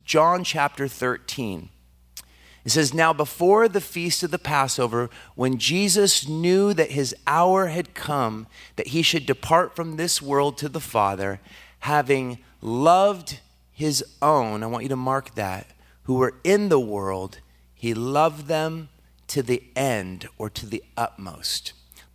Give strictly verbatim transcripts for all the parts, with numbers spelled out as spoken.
John chapter thirteen. It says, "Now before the feast of the Passover, when Jesus knew that his hour had come, that he should depart from this world to the Father, having loved his own," I want you to mark that, "who were in the world, he loved them to the end," or to the utmost.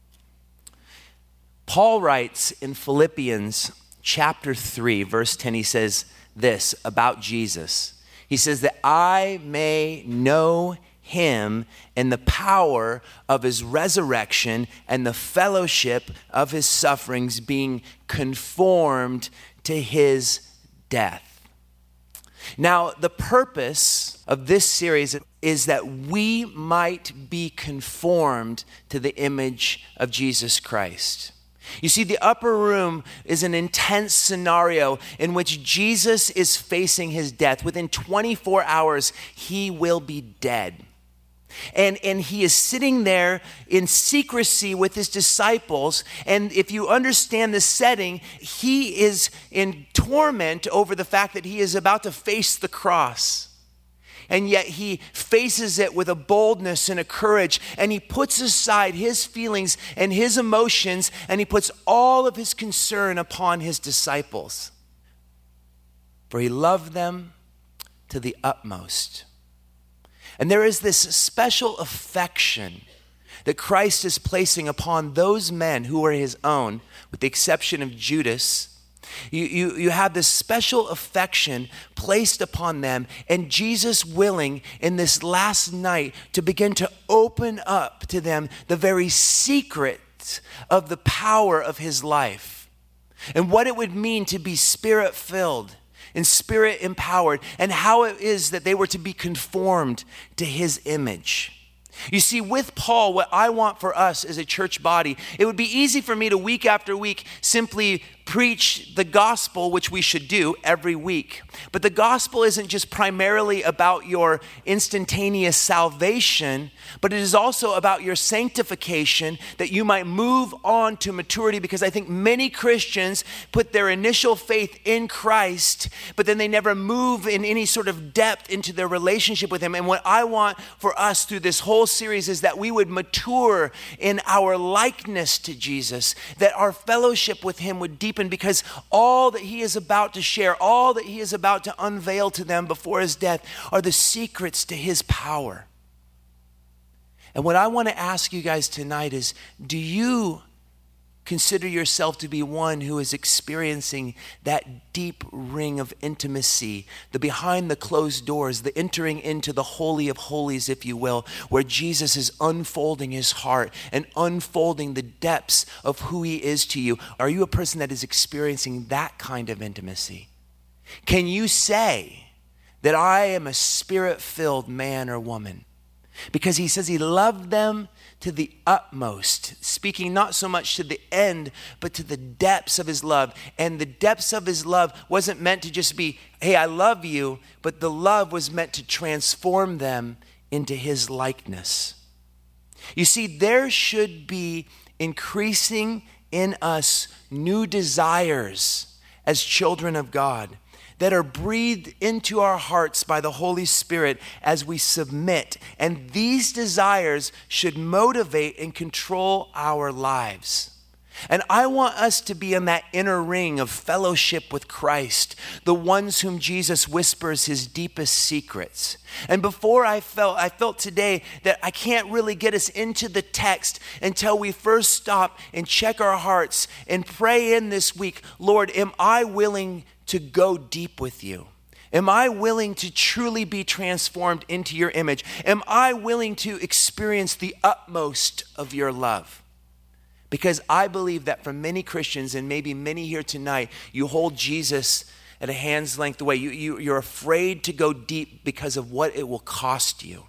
Paul writes in Philippians chapter three, verse ten, he says this about Jesus. He says that I may know him and the power of his resurrection and the fellowship of his sufferings, being conformed to his death. Now, the purpose of this series is that we might be conformed to the image of Jesus Christ. You see, the upper room is an intense scenario in which Jesus is facing his death. Within twenty-four hours, he will be dead. And, and he is sitting there in secrecy with his disciples. And if you understand the setting, he is in torment over the fact that he is about to face the cross. And yet he faces it with a boldness and a courage, and he puts aside his feelings and his emotions, and he puts all of his concern upon his disciples. For he loved them to the utmost. And there is this special affection that Christ is placing upon those men who are his own, with the exception of Judas. You, you, you have this special affection placed upon them, and Jesus willing in this last night to begin to open up to them the very secret of the power of his life and what it would mean to be spirit-filled and spirit-empowered, and how it is that they were to be conformed to his image. You see, with Paul, what I want for us as a church body, it would be easy for me to week after week simply preach the gospel, which we should do every week. But the gospel isn't just primarily about your instantaneous salvation, but it is also about your sanctification, that you might move on to maturity, because I think many Christians put their initial faith in Christ, but then they never move in any sort of depth into their relationship with him. And what I want for us through this whole series is that we would mature in our likeness to Jesus, that our fellowship with him would deepen, because all that he is about to share, all that he is about to unveil to them before his death are the secrets to his power. And what I want to ask you guys tonight is, do you consider yourself to be one who is experiencing that deep ring of intimacy, the behind the closed doors, the entering into the holy of holies, if you will, where Jesus is unfolding his heart and unfolding the depths of who he is to you? Are you a person that is experiencing that kind of intimacy? Can you say that I am a spirit-filled man or woman? Because he says he loved them to the utmost, speaking not so much to the end, but to the depths of his love. And the depths of his love wasn't meant to just be, hey, I love you, but the love was meant to transform them into his likeness. You see, there should be increasing in us new desires as children of God that are breathed into our hearts by the Holy Spirit as we submit. And these desires should motivate and control our lives. And I want us to be in that inner ring of fellowship with Christ, the ones whom Jesus whispers his deepest secrets. And before I felt, I felt today that I can't really get us into the text until we first stop and check our hearts and pray in this week, Lord, am I willing to go deep with you? Am I willing to truly be transformed into your image? Am I willing to experience the utmost of your love? Because I believe that for many Christians, and maybe many here tonight, you hold Jesus at a hand's length away. You, you, you're afraid to go deep because of what it will cost you.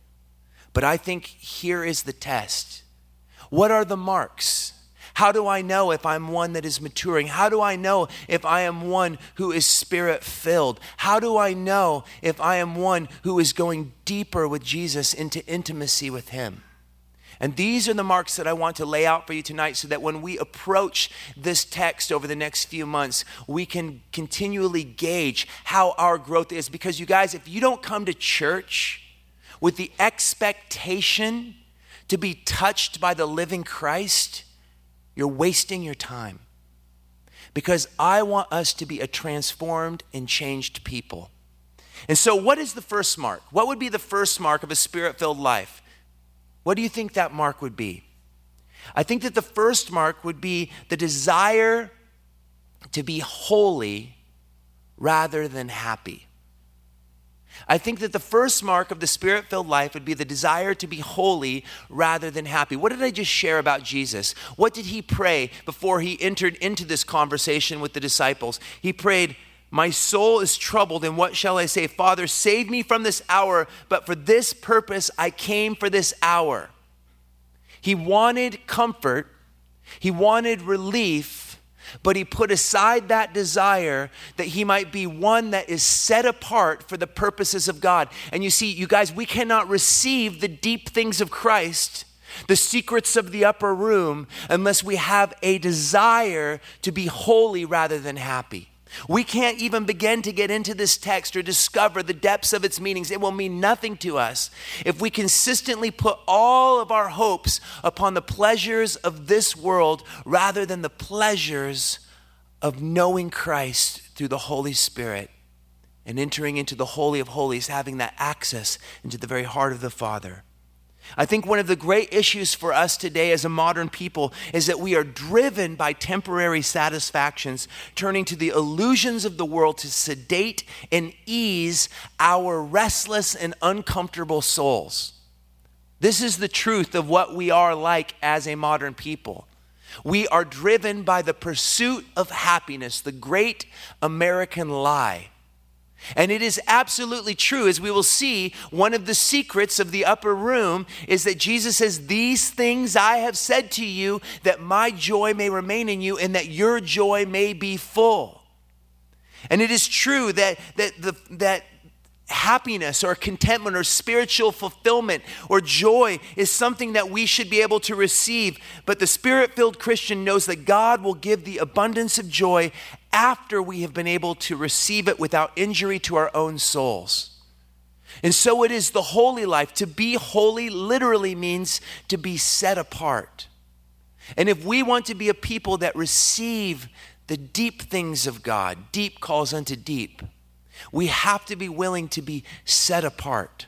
But I think here is the test. What are the marks? How do I know if I'm one that is maturing? How do I know if I am one who is spirit-filled? How do I know if I am one who is going deeper with Jesus into intimacy with him? And these are the marks that I want to lay out for you tonight so that when we approach this text over the next few months, we can continually gauge how our growth is. Because you guys, if you don't come to church with the expectation to be touched by the living Christ, you're wasting your time. Because I want us to be a transformed and changed people. And so what is the first mark? What would be the first mark of a spirit-filled life? What do you think that mark would be? I think that the first mark would be the desire to be holy rather than happy. I think that the first mark of the spirit-filled life would be the desire to be holy rather than happy. What did I just share about Jesus? What did he pray before he entered into this conversation with the disciples? He prayed, "My soul is troubled, and what shall I say? Father, save me from this hour, but for this purpose I came for this hour." He wanted comfort, he wanted relief, but he put aside that desire that he might be one that is set apart for the purposes of God. And you see, you guys, we cannot receive the deep things of Christ, the secrets of the upper room, unless we have a desire to be holy rather than happy. We can't even begin to get into this text or discover the depths of its meanings. It will mean nothing to us if we consistently put all of our hopes upon the pleasures of this world rather than the pleasures of knowing Christ through the Holy Spirit and entering into the Holy of Holies, having that access into the very heart of the Father. I think one of the great issues for us today as a modern people is that we are driven by temporary satisfactions, turning to the illusions of the world to sedate and ease our restless and uncomfortable souls. This is the truth of what we are like as a modern people. We are driven by the pursuit of happiness, the great American lie. And it is absolutely true, as we will see, one of the secrets of the upper room is that Jesus says, "These things I have said to you, that my joy may remain in you and that your joy may be full." And it is true that, that, the, that happiness or contentment or spiritual fulfillment or joy is something that we should be able to receive. But the Spirit-filled Christian knows that God will give the abundance of joy after we have been able to receive it without injury to our own souls. And so it is the holy life. To be holy literally means to be set apart. And if we want to be a people that receive the deep things of God, deep calls unto deep, we have to be willing to be set apart.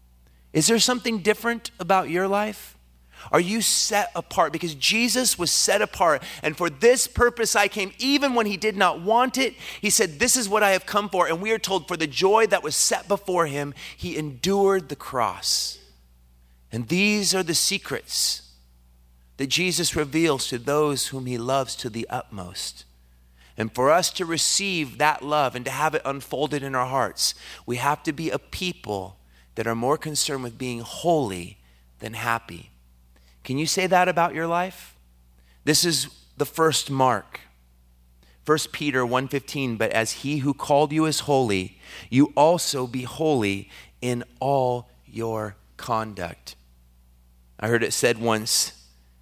Is there something different about your life? Are you set apart? Because Jesus was set apart. And for this purpose I came, even when he did not want it. He said, "This is what I have come for." And we are told for the joy that was set before him, he endured the cross. And these are the secrets that Jesus reveals to those whom he loves to the utmost. And for us to receive that love and to have it unfolded in our hearts, we have to be a people that are more concerned with being holy than happy. Can you say that about your life? This is the first mark. First Peter one fifteen, "But as he who called you is holy, you also be holy in all your conduct." I heard it said once,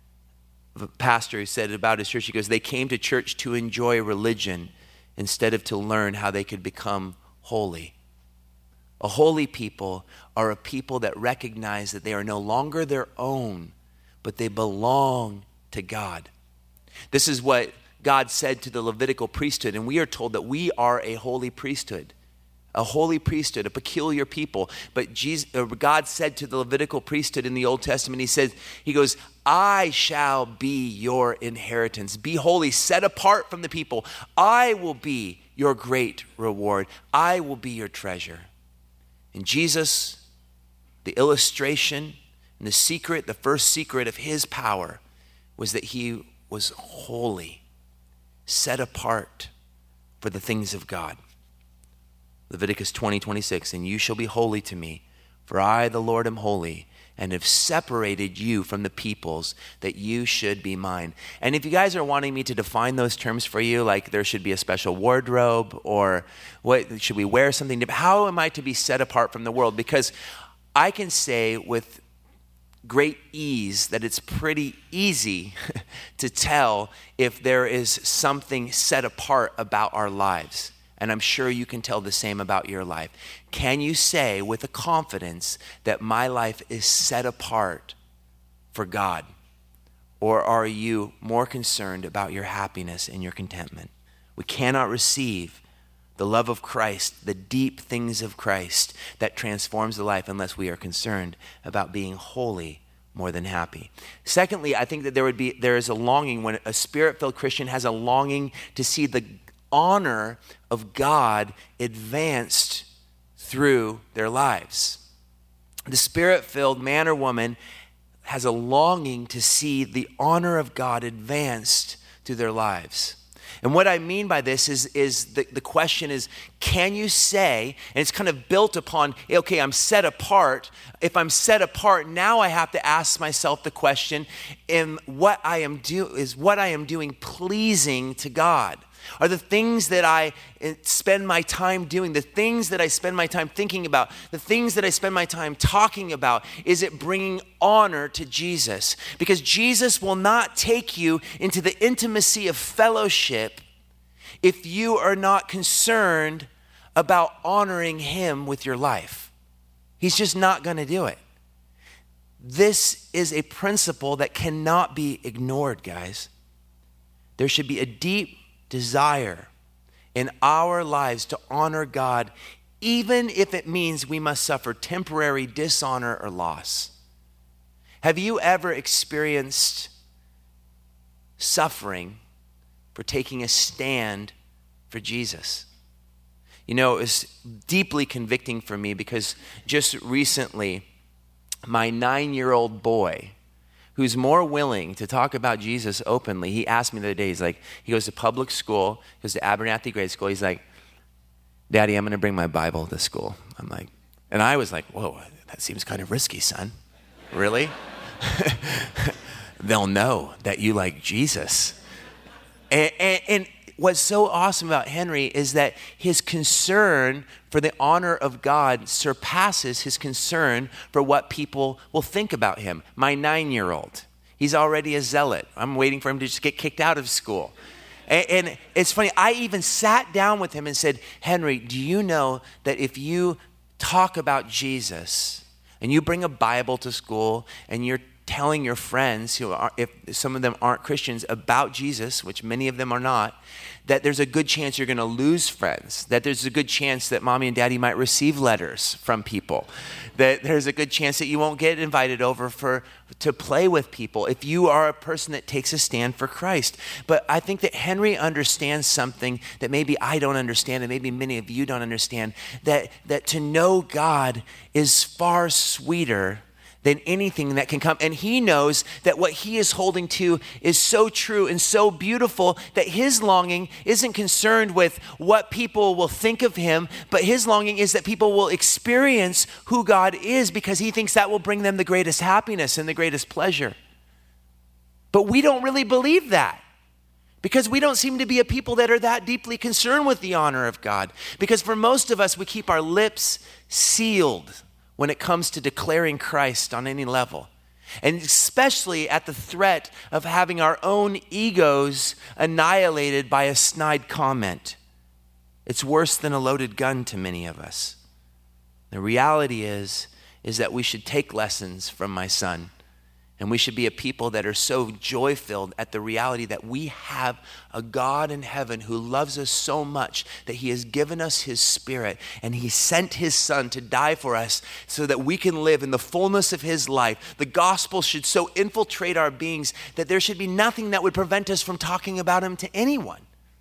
a pastor who said about his church, he goes, "They came to church to enjoy religion instead of to learn how they could become holy." A holy people are a people that recognize that they are no longer their own, but they belong to God. This is what God said to the Levitical priesthood, and we are told that we are a holy priesthood. A holy priesthood, a peculiar people. But Jesus, God said to the Levitical priesthood in the Old Testament, he said, he goes, "I shall be your inheritance. Be holy, set apart from the people. I will be your great reward. I will be your treasure." And Jesus, the illustration and the secret, the first secret of his power was that he was holy, set apart for the things of God. Leviticus twenty, twenty-six, "And you shall be holy to me, for I, the Lord, am holy, and have separated you from the peoples, that you should be mine." And if you guys are wanting me to define those terms for you, like there should be a special wardrobe, or what should we wear something different? How am I to be set apart from the world? Because I can say with great ease that it's pretty easy to tell if there is something set apart about our lives. And I'm sure you can tell the same about your life. Can you say with a confidence that my life is set apart for God? Or are you more concerned about your happiness and your contentment? We cannot receive the love of Christ, the deep things of Christ that transforms the life unless we are concerned about being holy more than happy. Secondly, I think that there would be there is a longing when a spirit-filled Christian has a longing to see the honor of God advanced through their lives. The spirit-filled man or woman has a longing to see the honor of God advanced through their lives. And what I mean by this is, is the, the question is, can you say, and it's kind of built upon, okay, I'm set apart. If I'm set apart, now I have to ask myself the question, am what I am do is what I am doing pleasing to God? Are the things that I spend my time doing, the things that I spend my time thinking about, the things that I spend my time talking about, is it bringing honor to Jesus? Because Jesus will not take you into the intimacy of fellowship if you are not concerned about honoring him with your life. He's just not going to do it. This is a principle that cannot be ignored, guys. There should be a deep desire in our lives to honor God, even if it means we must suffer temporary dishonor or loss. Have you ever experienced suffering for taking a stand for Jesus? You know, it was deeply convicting for me because just recently, my nine-year-old boy, who's more willing to talk about Jesus openly, he asked me the other day, he's like, he goes to public school, he goes to Abernathy Grade School, he's like, Daddy, I'm gonna bring my Bible to school. I'm like, and I was like, whoa, that seems kind of risky, son. Really? They'll know that you like Jesus. And, and, and what's so awesome about Henry is that his concern for the honor of God surpasses his concern for what people will think about him. My nine-year-old, he's already a zealot. I'm waiting for him to just get kicked out of school. And, and it's funny, I even sat down with him and said, Henry, do you know that if you talk about Jesus and you bring a Bible to school and you're telling your friends, who are, if some of them aren't Christians, about Jesus, which many of them are not, that there's a good chance you're going to lose friends, that there's a good chance that mommy and daddy might receive letters from people, that there's a good chance that you won't get invited over for to play with people if you are a person that takes a stand for Christ. But I think that Henry understands something that maybe I don't understand and maybe many of you don't understand, that, that to know God is far sweeter than anything that can come. And he knows that what he is holding to is so true and so beautiful that his longing isn't concerned with what people will think of him, but his longing is that people will experience who God is, because he thinks that will bring them the greatest happiness and the greatest pleasure. But we don't really believe that, because we don't seem to be a people that are that deeply concerned with the honor of God. Because for most of us, we keep our lips sealed when it comes to declaring Christ on any level. And especially at the threat of having our own egos annihilated by a snide comment. It's worse than a loaded gun to many of us. The reality is, is that we should take lessons from my son. And we should be a people that are so joy-filled at the reality that we have a God in heaven who loves us so much that he has given us his Spirit, and he sent his son to die for us so that we can live in the fullness of his life. The gospel should so infiltrate our beings that there should be nothing that would prevent us from talking about him to anyone.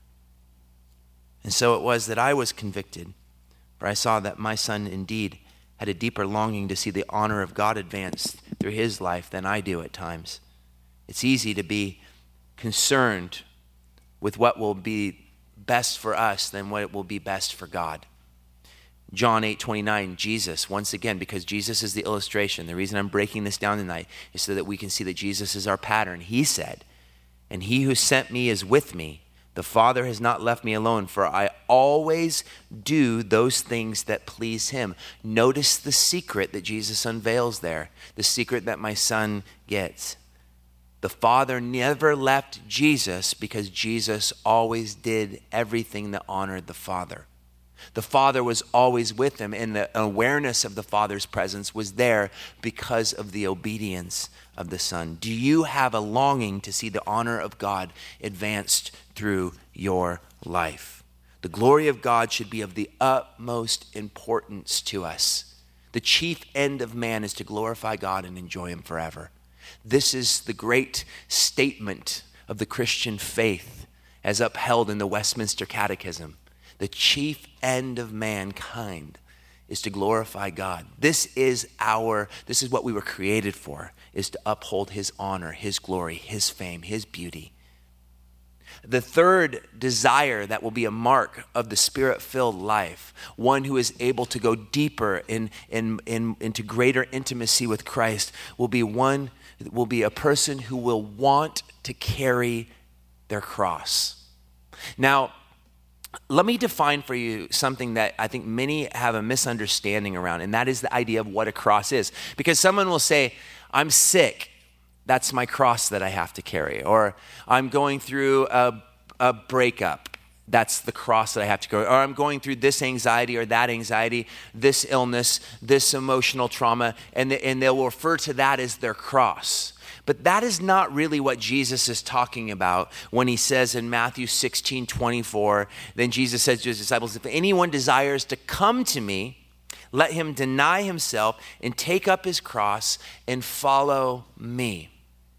And so it was that I was convicted, for I saw that my son indeed had a deeper longing to see the honor of God advanced through his life than I do at times. It's easy to be concerned with what will be best for us than what will be best for God. John eight twenty-nine, Jesus, once again, because Jesus is the illustration. The reason I'm breaking this down tonight is so that we can see that Jesus is our pattern. He said, "And he who sent me is with me. The Father has not left me alone, for I always do those things that please him. Notice the secret that Jesus unveils there, the secret that my son gets. The Father never left Jesus because Jesus always did everything that honored the Father. The Father was always with him, and the awareness of the Father's presence was there because of the obedience of the Son. Do you have a longing to see the honor of God advanced through your life? The glory of God should be of the utmost importance to us. The chief end of man is to glorify God and enjoy him forever. This is the great statement of the Christian faith as upheld in the Westminster Catechism. The chief end of mankind is to glorify God. This is our, this is what we were created for, is to uphold his honor, his glory, his fame, his beauty. The third desire that will be a mark of the Spirit-filled life, one who is able to go deeper in, in, in, into greater intimacy with Christ, will be one, will be a person who will want to carry their cross. Now, let me define for you something that I think many have a misunderstanding around, and that is the idea of what a cross is. Because someone will say, I'm sick, that's my cross that I have to carry. Or I'm going through a, a breakup, that's the cross that I have to carry. Or I'm going through this anxiety or that anxiety, this illness, this emotional trauma, and, the, and they'll refer to that as their cross. But that is not really what Jesus is talking about when he says in Matthew sixteen twenty-four, then Jesus says to his disciples, if anyone desires to come to me, let him deny himself and take up his cross and follow me.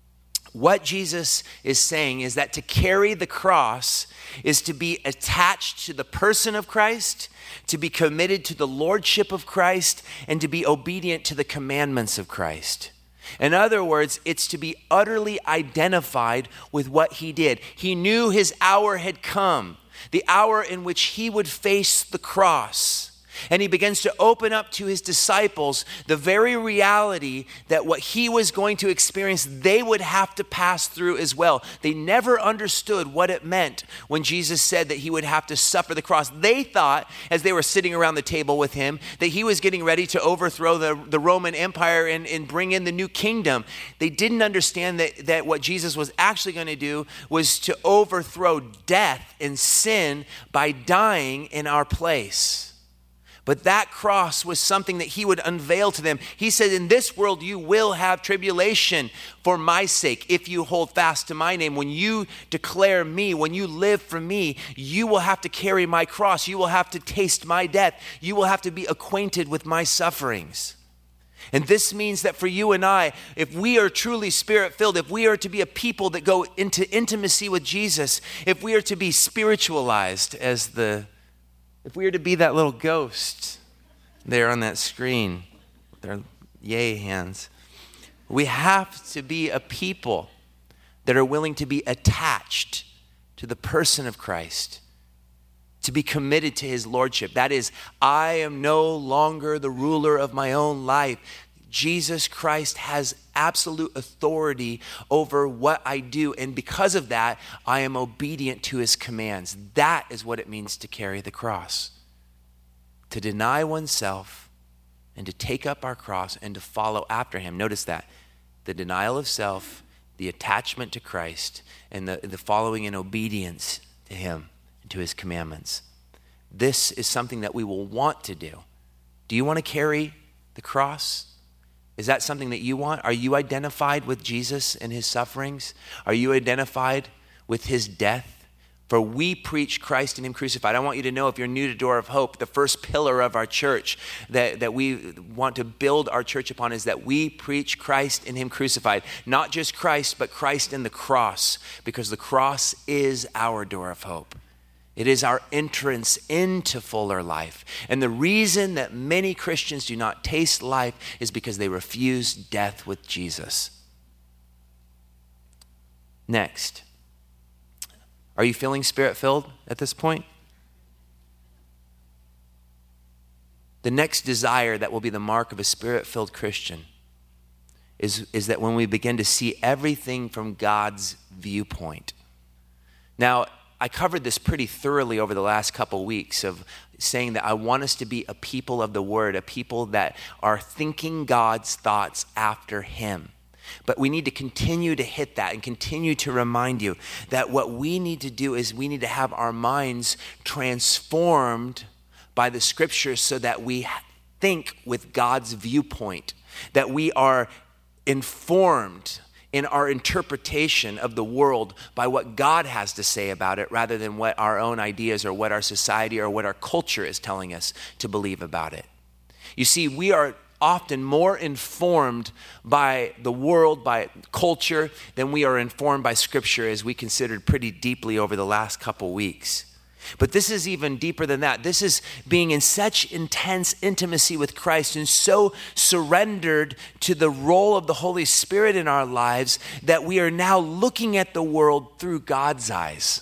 What Jesus is saying is that to carry the cross is to be attached to the person of Christ, to be committed to the lordship of Christ, and to be obedient to the commandments of Christ. In other words, it's to be utterly identified with what he did. He knew his hour had come, the hour in which he would face the cross. And he begins to open up to his disciples the very reality that what he was going to experience, they would have to pass through as well. They never understood what it meant when Jesus said that he would have to suffer the cross. They thought, as they were sitting around the table with him, that he was getting ready to overthrow the, the Roman Empire and, and bring in the new kingdom. They didn't understand that, that what Jesus was actually going to do was to overthrow death and sin by dying in our place. But that cross was something that he would unveil to them. He said, in this world you will have tribulation for my sake if you hold fast to my name. When you declare me, when you live for me, you will have to carry my cross. You will have to taste my death. You will have to be acquainted with my sufferings. And this means that for you and I, if we are truly Spirit-filled, if we are to be a people that go into intimacy with Jesus, if we are to be spiritualized as the If we are to be that little ghost there on that screen, with their yay hands, we have to be a people that are willing to be attached to the person of Christ, to be committed to his lordship. That is, I am no longer the ruler of my own life. Jesus Christ has absolute authority over what I do, and because of that, I am obedient to his commands. That is what it means to carry the cross. To deny oneself and to take up our cross and to follow after him. Notice that. The denial of self, the attachment to Christ, and the, the following in obedience to him and to his commandments. This is something that we will want to do. Do you want to carry the cross? Is that something that you want? Are you identified with Jesus and his sufferings? Are you identified with his death? For we preach Christ and him crucified. I want you to know, if you're new to Door of Hope, the first pillar of our church that, that we want to build our church upon is that we preach Christ and him crucified. Not just Christ, but Christ and the cross, because the cross is our door of hope. It is our entrance into fuller life. And the reason that many Christians do not taste life is because they refuse death with Jesus. Next. Are you feeling Spirit-filled at this point? The next desire that will be the mark of a Spirit-filled Christian is, is that when we begin to see everything from God's viewpoint. Now, I covered this pretty thoroughly over the last couple weeks of saying that I want us to be a people of the word, a people that are thinking God's thoughts after him. But we need to continue to hit that and continue to remind you that what we need to do is we need to have our minds transformed by the scriptures so that we think with God's viewpoint, that we are informed in our interpretation of the world by what God has to say about it rather than what our own ideas or what our society or what our culture is telling us to believe about it. You see, we are often more informed by the world, by culture, than we are informed by Scripture, as we considered pretty deeply over the last couple weeks. But this is even deeper than that. This is being in such intense intimacy with Christ and so surrendered to the role of the Holy Spirit in our lives that we are now looking at the world through God's eyes.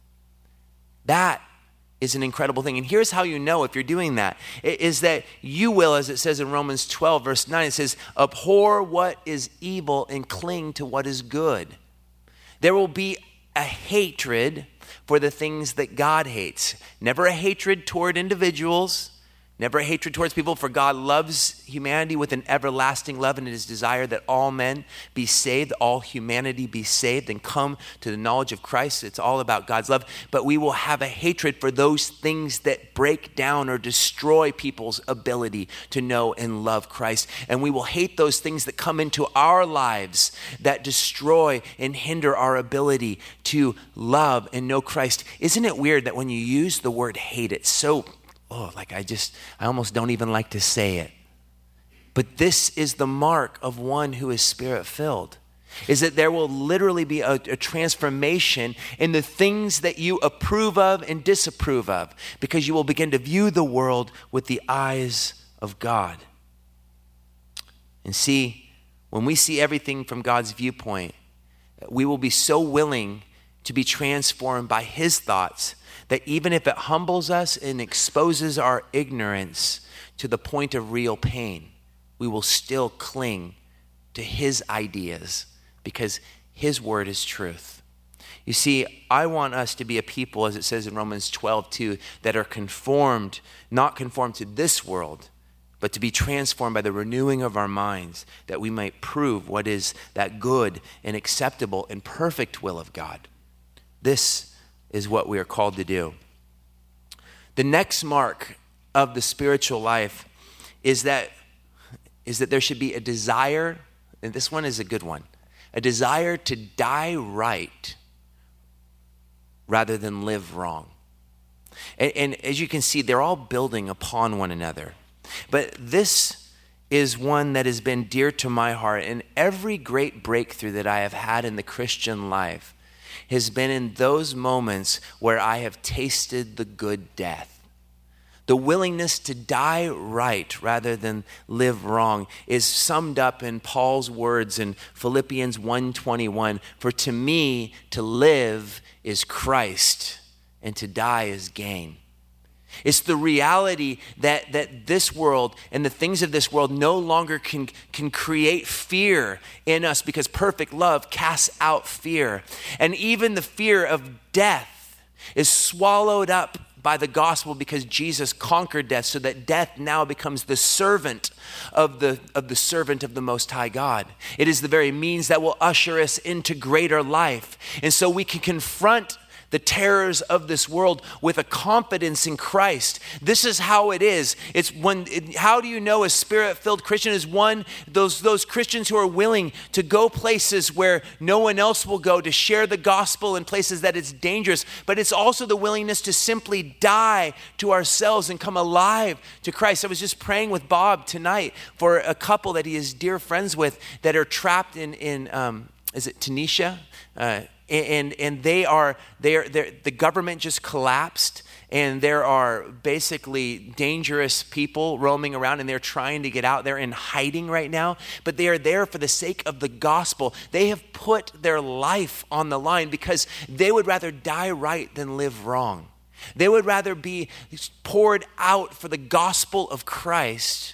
That is an incredible thing. And here's how you know if you're doing that, is that you will, as it says in Romans twelve, verse nine, it says, abhor what is evil and cling to what is good. There will be a hatred for the things that God hates. Never a hatred toward individuals, never a hatred towards people, for God loves humanity with an everlasting love, and it is desire that all men be saved, all humanity be saved and come to the knowledge of Christ. It's all about God's love. But we will have a hatred for those things that break down or destroy people's ability to know and love Christ. And we will hate those things that come into our lives that destroy and hinder our ability to love and know Christ. Isn't it weird that when you use the word hate, it's so Oh, like I just, I almost don't even like to say it. But this is the mark of one who is Spirit-filled, is that there will literally be a, a transformation in the things that you approve of and disapprove of, because you will begin to view the world with the eyes of God. And see, when we see everything from God's viewpoint, we will be so willing to be transformed by his thoughts that even if it humbles us and exposes our ignorance to the point of real pain, we will still cling to his ideas because his word is truth. You see, I want us to be a people, as it says in Romans twelve two, that are conformed, not conformed to this world, but to be transformed by the renewing of our minds, that we might prove what is that good and acceptable and perfect will of God. This is what we are called to do. The next mark of the spiritual life is that, is that there should be a desire, and this one is a good one, a desire to die right rather than live wrong. And, and as you can see, they're all building upon one another. But this is one that has been dear to my heart, and every great breakthrough that I have had in the Christian life has been in those moments where I have tasted the good death. The willingness to die right rather than live wrong is summed up in Paul's words in Philippians one twenty-one, for to me to live is Christ and to die is gain. It's the reality that, that this world and the things of this world no longer can, can create fear in us, because perfect love casts out fear. And even the fear of death is swallowed up by the gospel, because Jesus conquered death, so that death now becomes the servant of the, of the servant of the Most High God. It is the very means that will usher us into greater life. And so we can confront the terrors of this world with a confidence in Christ. This is how it is. It's when, it, how do you know a Spirit-filled Christian is one, those, those Christians who are willing to go places where no one else will go, to share the gospel in places that it's dangerous, but it's also the willingness to simply die to ourselves and come alive to Christ. I was just praying with Bob tonight for a couple that he is dear friends with that are trapped in, in um, is it Tunisia? Uh, And and they are they are the government just collapsed, and there are basically dangerous people roaming around, and they're trying to get out. They're in hiding right now, but they are there for the sake of the gospel. They have put their life on the line because they would rather die right than live wrong. They would rather be poured out for the gospel of Christ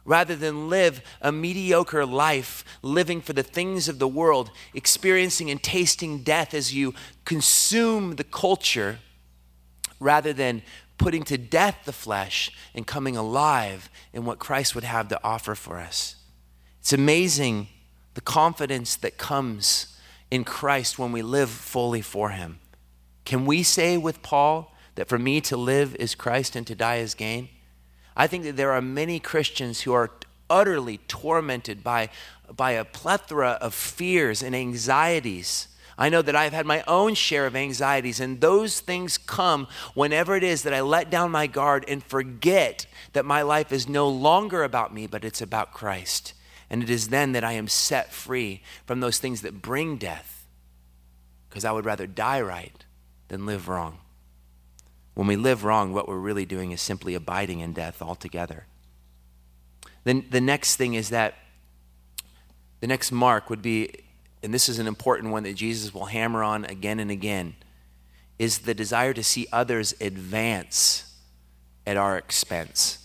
rather than live a mediocre life, living for the things of the world, experiencing and tasting death as you consume the culture, rather than putting to death the flesh and coming alive in what Christ would have to offer for us. It's amazing the confidence that comes in Christ when we live fully for him. Can we say with Paul that for me to live is Christ and to die is gain? I think that there are many Christians who are utterly tormented by, by a plethora of fears and anxieties. I know that I've had my own share of anxieties, and those things come whenever it is that I let down my guard and forget that my life is no longer about me, but it's about Christ. And it is then that I am set free from those things that bring death, because I would rather die right than live wrong. When we live wrong, what we're really doing is simply abiding in death altogether. Then the next thing is that the next mark would be, and this is an important one that Jesus will hammer on again and again, is the desire to see others advance at our expense.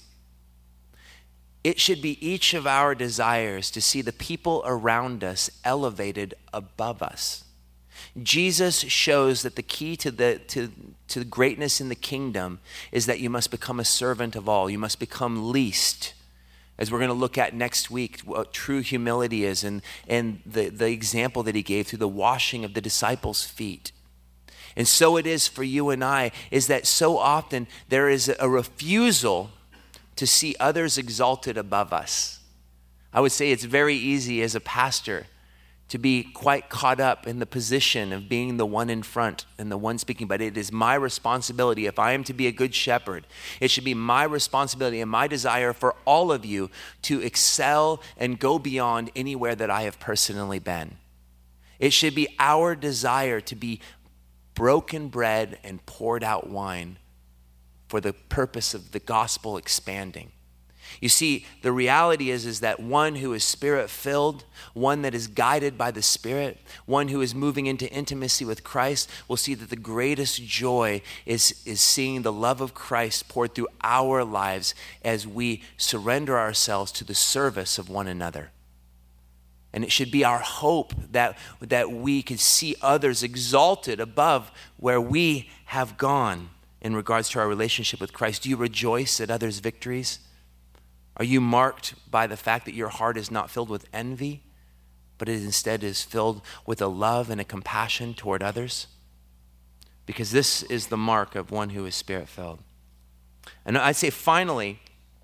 It should be each of our desires to see the people around us elevated above us. Jesus shows that the key to the to, to greatness in the kingdom is that you must become a servant of all. You must become least. As we're going to look at next week, what true humility is, and, and the, the example that he gave through the washing of the disciples' feet. And so it is for you and I, is that so often there is a refusal to see others exalted above us. I would say it's very easy as a pastor to be quite caught up in the position of being the one in front and the one speaking. But it is my responsibility, if I am to be a good shepherd, it should be my responsibility and my desire for all of you to excel and go beyond anywhere that I have personally been. It should be our desire to be broken bread and poured out wine for the purpose of the gospel expanding. You see, the reality is, is that one who is spirit-filled, one that is guided by the Spirit, one who is moving into intimacy with Christ, will see that the greatest joy is, is seeing the love of Christ poured through our lives as we surrender ourselves to the service of one another. And it should be our hope that, that we can see others exalted above where we have gone in regards to our relationship with Christ. Do you rejoice at others' victories? Are you marked by the fact that your heart is not filled with envy, but it instead is filled with a love and a compassion toward others? Because this is the mark of one who is spirit-filled. And I'd say finally,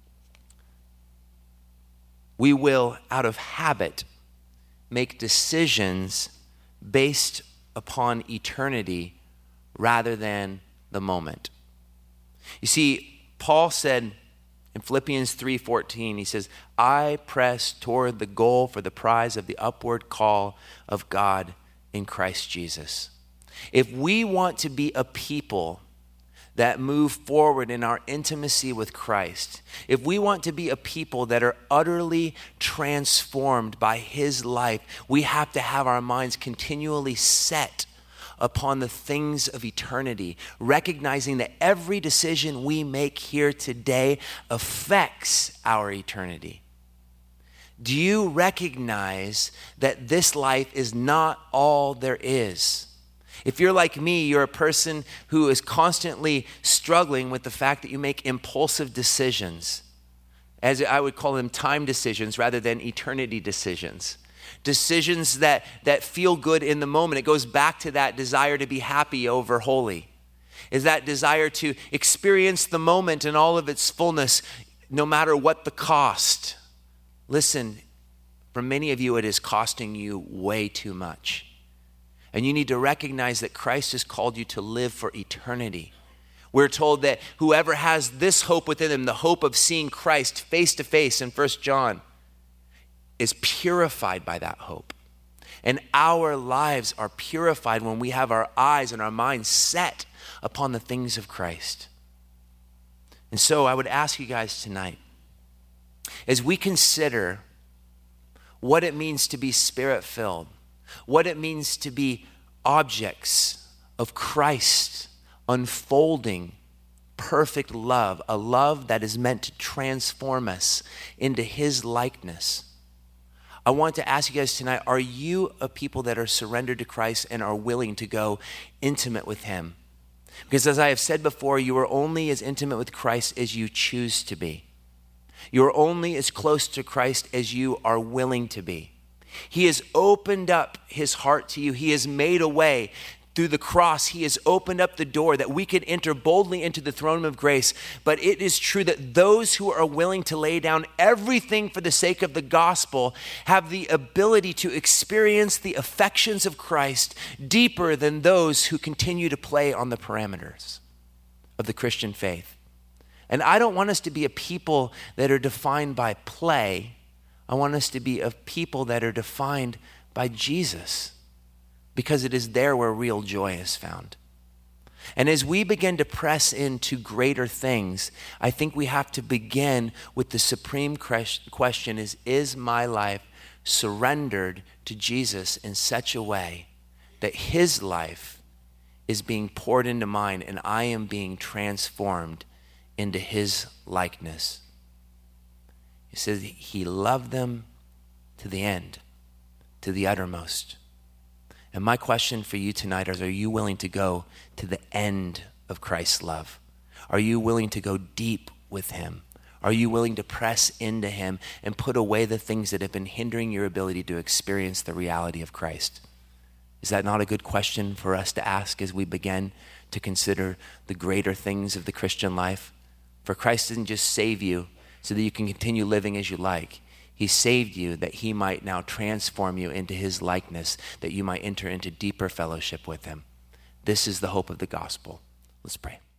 we will, out of habit, make decisions based upon eternity rather than the moment. You see, Paul said, in Philippians three fourteen, he says, I press toward the goal for the prize of the upward call of God in Christ Jesus. If we want to be a people that move forward in our intimacy with Christ, if we want to be a people that are utterly transformed by his life, we have to have our minds continually set upon the things of eternity, recognizing that every decision we make here today affects our eternity. Do you recognize that this life is not all there is? If you're like me, you're a person who is constantly struggling with the fact that you make impulsive decisions, as I would call them time decisions rather than eternity decisions. Decisions that, that feel good in the moment. It goes back to that desire to be happy over holy. Is that desire to experience the moment in all of its fullness, no matter what the cost. Listen, for many of you, it is costing you way too much. And you need to recognize that Christ has called you to live for eternity. We're told that whoever has this hope within them, the hope of seeing Christ face to face in First John, is purified by that hope. And our lives are purified when we have our eyes and our minds set upon the things of Christ. And so I would ask you guys tonight, as we consider what it means to be spirit-filled, what it means to be objects of Christ unfolding perfect love, a love that is meant to transform us into his likeness. I want to ask you guys tonight, are you a people that are surrendered to Christ and are willing to go intimate with him? Because as I have said before, you are only as intimate with Christ as you choose to be. You are only as close to Christ as you are willing to be. He has opened up his heart to you. He has made a way. Through the cross, he has opened up the door that we could enter boldly into the throne room of grace. But it is true that those who are willing to lay down everything for the sake of the gospel have the ability to experience the affections of Christ deeper than those who continue to play on the parameters of the Christian faith. And I don't want us to be a people that are defined by play. I want us to be a people that are defined by Jesus, because it is there where real joy is found. And as we begin to press into greater things, I think we have to begin with the supreme question is, is my life surrendered to Jesus in such a way that his life is being poured into mine and I am being transformed into his likeness? He says he loved them to the end, to the uttermost. And my question for you tonight is, are you willing to go to the end of Christ's love? Are you willing to go deep with him? Are you willing to press into him and put away the things that have been hindering your ability to experience the reality of Christ? Is that not a good question for us to ask as we begin to consider the greater things of the Christian life? For Christ didn't just save you so that you can continue living as you like. He saved you that he might now transform you into his likeness, that you might enter into deeper fellowship with him. This is the hope of the gospel. Let's pray.